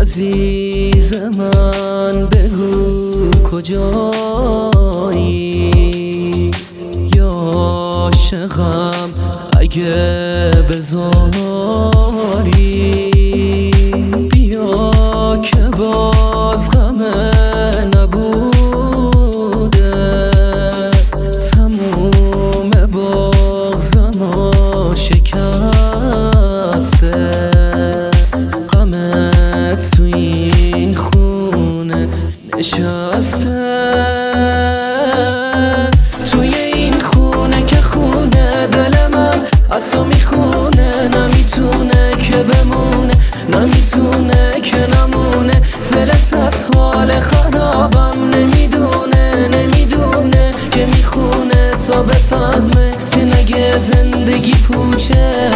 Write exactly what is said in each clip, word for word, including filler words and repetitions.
عزیز من بگو کجایی، یا عاشقم اگه بذاری بیا که باز غم نبوده، تموم بغضم و شکسته، غمت تو این خونه نشسته، توی این خونه که خونه دل من از تو میخونه، نمیتونه که بمونه، نمیتونه که نمونه، دلت از حال خرابم نمیدونه، نمیدونه که میخونه تا بفهمه که نگه زندگی پوچه.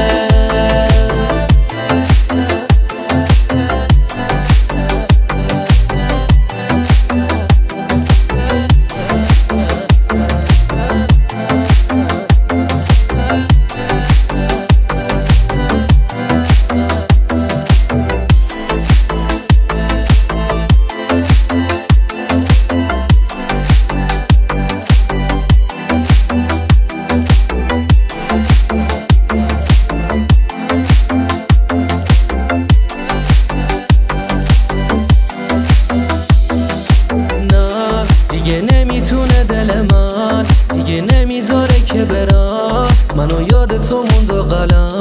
دیگه نمیتونه دل من، دیگه نمیذاره که برم، منو یاد تو موند و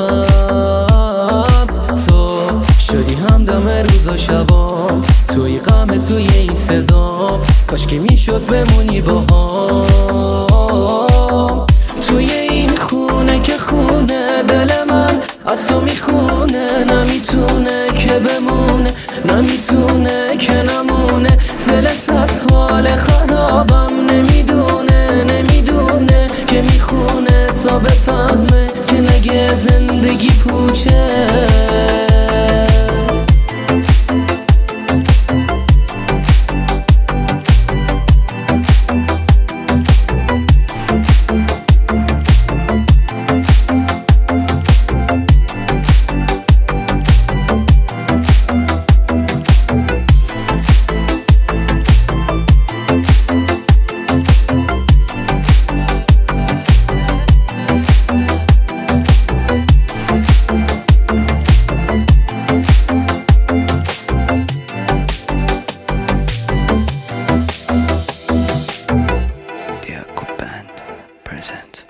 قلم، تو شدی همدم روز و شبام، توی غم توی این صدام، کاش که میشد بمونی با هم، توی این خونه که خونه دل من از تو میخونه، نمیتونه که بمونه، نمیتونه که نمونه، دلت از حال خرابم نمیدونه، نمیدونه که میخونه تا بفهمه که نگه زندگی پوچه. Band present.